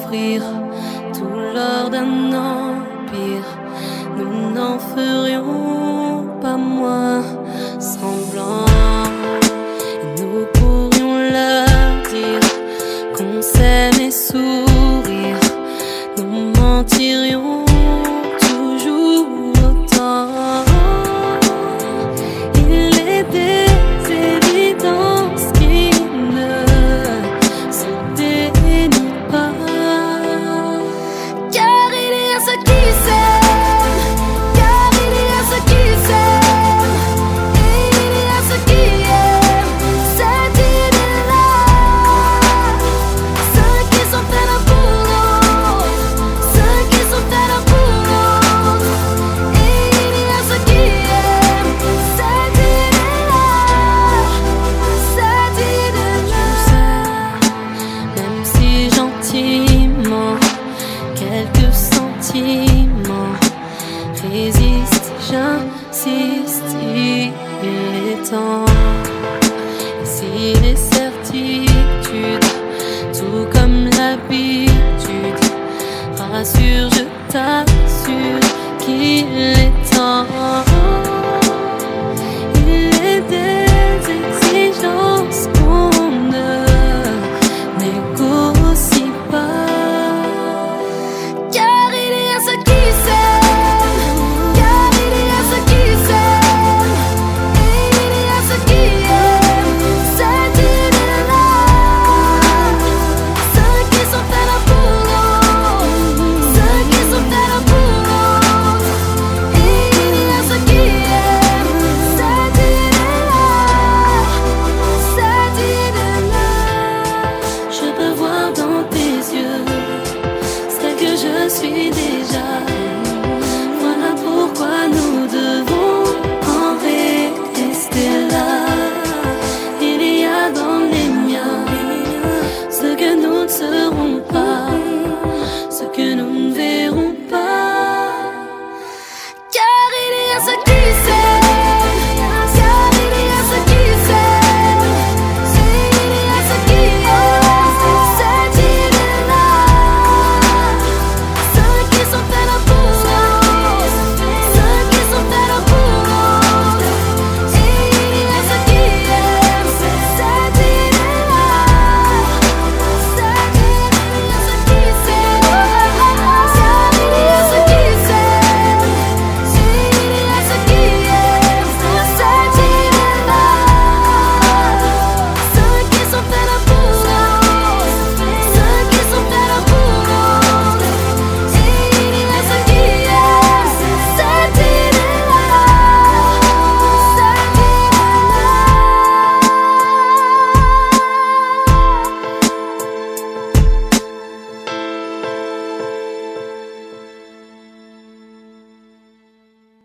offrir tout l'or d'un empire. Nous n'en ferions pas moins semblant. Et nous pourrions leur dire qu'on s'aime et sourire. Nous mentirions toujours autant. Il est des évidences qui ne se dénient pas. Car il y a ceux qui s'aiment, car il y a ceux qui s'aiment, et il y a ceux qui aiment cette idée-là. Ceux qui sont faits l'un pour l'autre, ceux qui sont faits l'un pour l'autre, et il y a ceux qui aiment cette idée-là, cette idée-là. Même si gentiment quelques sentiments résistent, j'insiste, il est temps. Et si les certitudes, tout comme l'habitude, rassure, je t'assure qu'il est temps. Il est des exigences qu'on ne négocie pas. Car il y a ceux qui s'aiment, car il y a ceux qui s'aiment, et il y a ceux qui aiment cette idée-là. Ceux qui sont faits l'un pour l'autre, ceux qui sont faits l'un pour l'autre, et il y a ceux qui aiment cette idée-là, cette idée-là. Je peux voir dans tes yeux ce que je suis déjà.